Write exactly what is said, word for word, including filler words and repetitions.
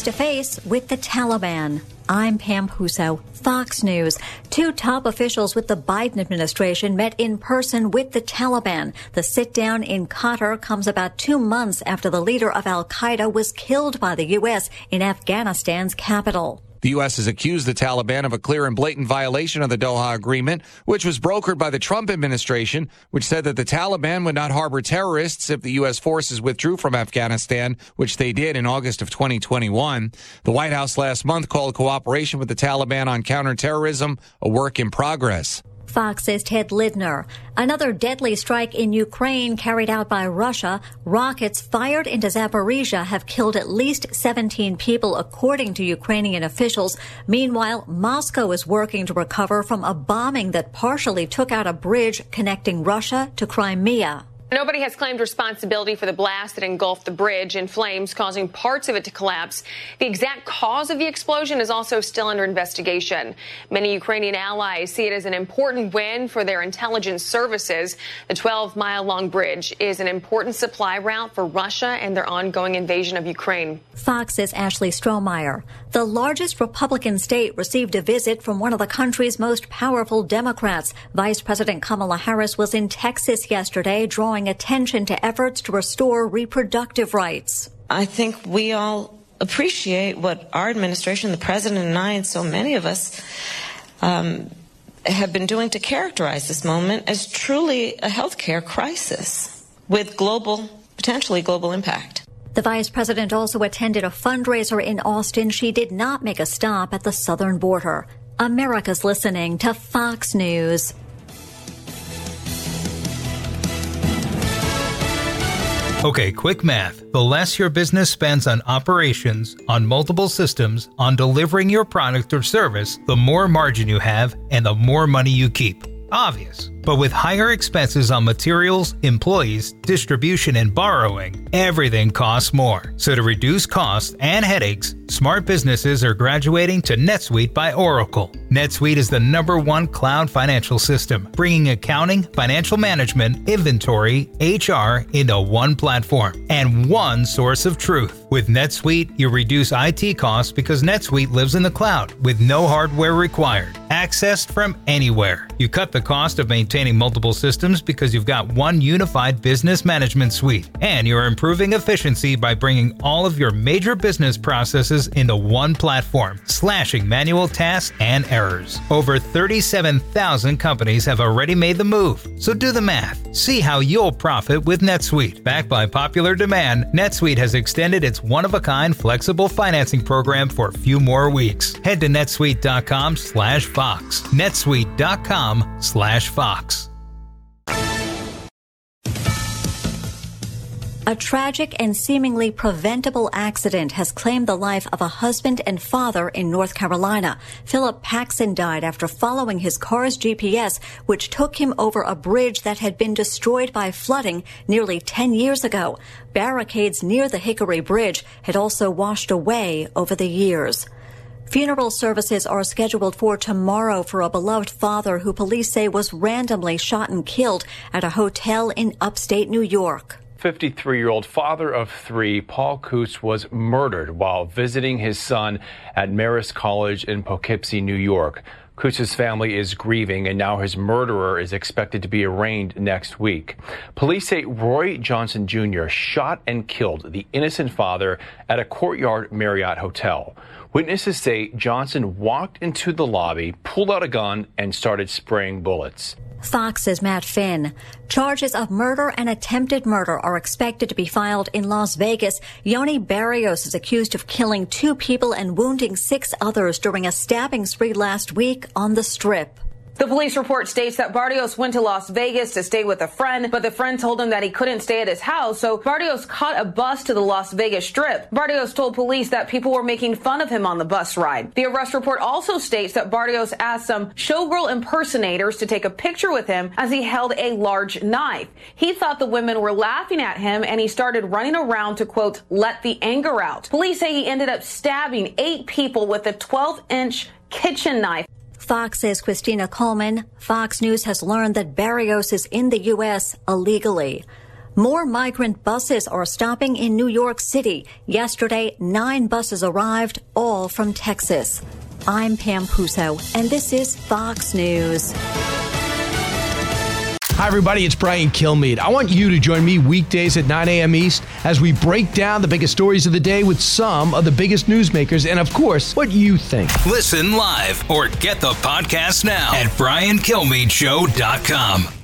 face-to-face with the Taliban. I'm Pam Huso, Fox News. Two top officials with the Biden administration met in person with the Taliban. The sit-down in Qatar comes about two months after the leader of al-Qaeda was killed by the U S in Afghanistan's capital. The U S has accused the Taliban of a clear and blatant violation of the Doha Agreement, which was brokered by the Trump administration, which said that the Taliban would not harbor terrorists if the U S forces withdrew from Afghanistan, which they did in August of twenty twenty-one. The White House last month called cooperation with the Taliban on counterterrorism a work in progress. Fox's Ted Lidner. Another deadly strike in Ukraine carried out by Russia. Rockets fired into Zaporizhia have killed at least seventeen people, according to Ukrainian officials. Meanwhile, Moscow is working to recover from a bombing that partially took out a bridge connecting Russia to Crimea. Nobody has claimed responsibility for the blast that engulfed the bridge in flames, causing parts of it to collapse. The exact cause of the explosion is also still under investigation. Many Ukrainian allies see it as an important win for their intelligence services. The twelve-mile-long bridge is an important supply route for Russia and their ongoing invasion of Ukraine. Fox's Ashley Strohmeyer. The largest Republican state received a visit from one of the country's most powerful Democrats. Vice President Kamala Harris was in Texas yesterday, drawing attention to efforts to restore reproductive rights. I think we all appreciate what our administration, the president and I, and so many of us um, have been doing to characterize this moment as truly a healthcare crisis with global, potentially global impact. The vice president also attended a fundraiser in Austin. She did not make a stop at the southern border. America's listening to Fox News. Okay, quick math. The less your business spends on operations, on multiple systems, on delivering your product or service, the more margin you have and the more money you keep. Obvious. But with higher expenses on materials, employees, distribution, and borrowing, everything costs more. So to reduce costs and headaches, smart businesses are graduating to NetSuite by Oracle. NetSuite is the number one cloud financial system, bringing accounting, financial management, inventory, H R into one platform and one source of truth. With NetSuite, you reduce I T costs because NetSuite lives in the cloud with no hardware required, accessed from anywhere. You cut the cost of maintaining multiple systems because you've got one unified business management suite, and you're improving efficiency by bringing all of your major business processes into one platform, slashing manual tasks and errors. Over thirty-seven thousand companies have already made the move, so do the math. See how you'll profit with NetSuite. Backed by popular demand, NetSuite has extended its one-of-a-kind flexible financing program for a few more weeks. Head to netsuite.com slash Fox. netsuite.com slash Fox. A tragic and seemingly preventable accident has claimed the life of a husband and father in North Carolina. Philip Paxson died after following his car's G P S, which took him over a bridge that had been destroyed by flooding nearly ten years ago. Barricades near the Hickory Bridge had also washed away over the years. Funeral services are scheduled for tomorrow for a beloved father who police say was randomly shot and killed at a hotel in upstate New York. fifty-three-year-old father of three, Paul Kutz, was murdered while visiting his son at Marist College in Poughkeepsie, New York. Kutz's family is grieving, and now his murderer is expected to be arraigned next week. Police say Roy Johnson Junior shot and killed the innocent father at a Courtyard Marriott hotel. Witnesses say Johnson walked into the lobby, pulled out a gun, and started spraying bullets. Fox's Matt Finn. Charges of murder and attempted murder are expected to be filed in Las Vegas. Yoni Barrios is accused of killing two people and wounding six others during a stabbing spree last week on the Strip. The police report states that Barrios went to Las Vegas to stay with a friend, but the friend told him that he couldn't stay at his house, so Barrios caught a bus to the Las Vegas Strip. Barrios told police that people were making fun of him on the bus ride. The arrest report also states that Barrios asked some showgirl impersonators to take a picture with him as he held a large knife. He thought the women were laughing at him, and he started running around to, quote, let the anger out. Police say he ended up stabbing eight people with a twelve-inch kitchen knife. Fox's Christina Coleman. Fox News has learned that Barrios is in the U S illegally. More migrant buses are stopping in New York City. Yesterday, nine buses arrived, all from Texas. I'm Pam Puso, and this is Fox News. Hi, everybody. It's Brian Kilmeade. I want you to join me weekdays at nine a.m. East as we break down the biggest stories of the day with some of the biggest newsmakers and, of course, what you think. Listen live or get the podcast now at brian kilmeade show dot com.